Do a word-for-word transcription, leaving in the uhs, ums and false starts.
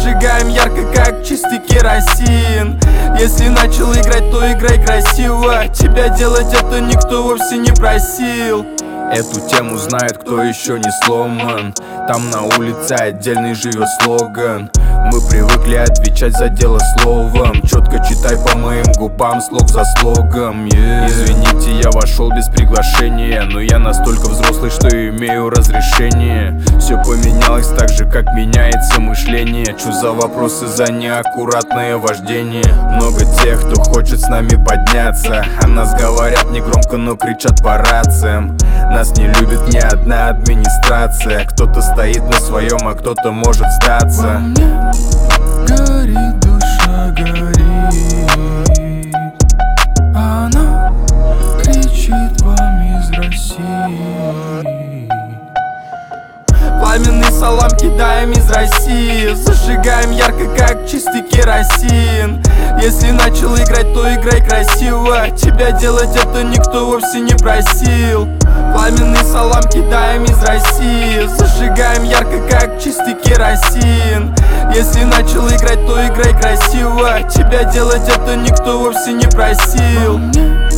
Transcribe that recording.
Зажигаем ярко, как чистый керосин. Если начал играть, то играй красиво. Тебя делать это никто вовсе не просил. Эту тему знает, кто еще не сломан. Там на улице отдельный живет слоган. Мы привыкли отвечать за дело словом. Четко читай по моим губам, слог за слогом, yeah. Извините, я вошел без приглашения, но я настолько взрослый, что имею разрешение. Все поменялось так же, как меняется мышление. Чё за вопросы за неаккуратное вождение? Много тех, кто хочет с нами подняться. О нас говорят негромко, но кричат по рациям. Нас не любит ни одна администрация. Кто-то стоит на своем, а кто-то может сдаться. Горит душа, горит. Она кричит вам из России. Пламенный салам кидаем из России. Зажигаем ярко, как чистый керосин. Если начал играть, то играй красиво. Тебя делать это никто вовсе не просил. Пламенный салам кидаем из России. Зажигаем ярко, как чистый керосин. Если начал играть, то играй красиво. Тебя делать это никто вовсе не просил.